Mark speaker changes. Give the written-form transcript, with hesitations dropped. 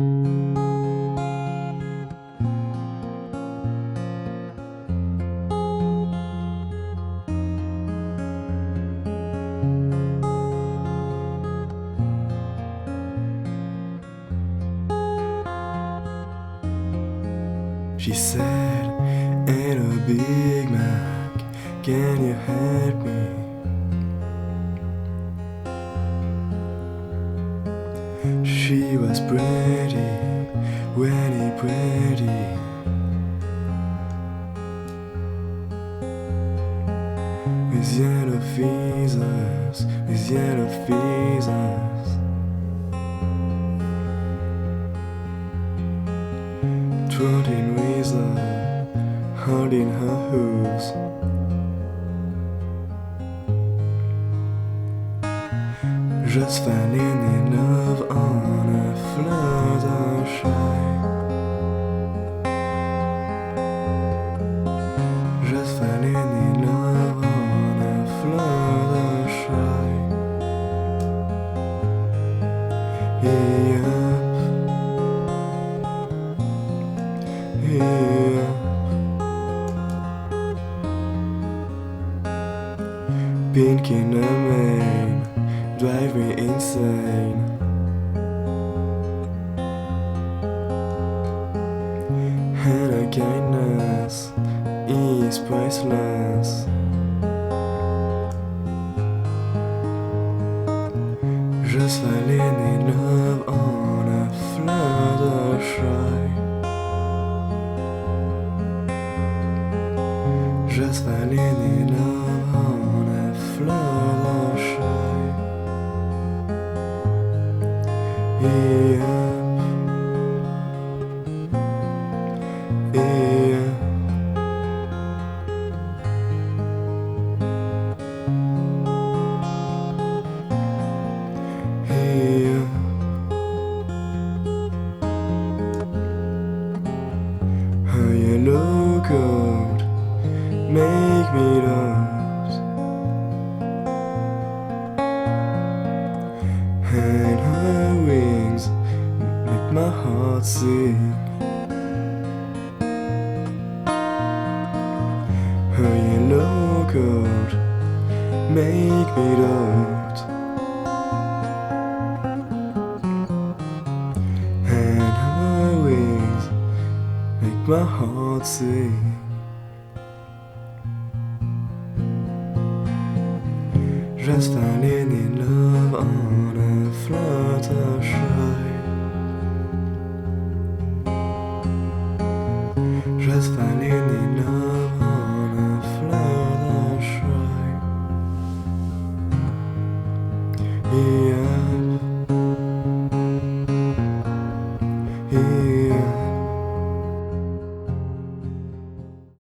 Speaker 1: She said, "Ain't a Big Mac, can you help me?" She was pretty, very pretty. With yellow feathers, with yellow feathers. 14 reasons holding her hooves. Just falling in love on a Fluttershy. Just falling in love on a Fluttershy. Yeah. Yeah. Pink in the main, drive me insane. And her kindness is priceless. Just falling in love on a Fluttershy. Just falling in love on a Fluttershy. Yeah. Yeah. Yeah. Her yellow coat make me dance, and her wings make my heart sing. Her yellow coat make me dance, and her wings make my heart sing. Just falling in love on a Fluttershy.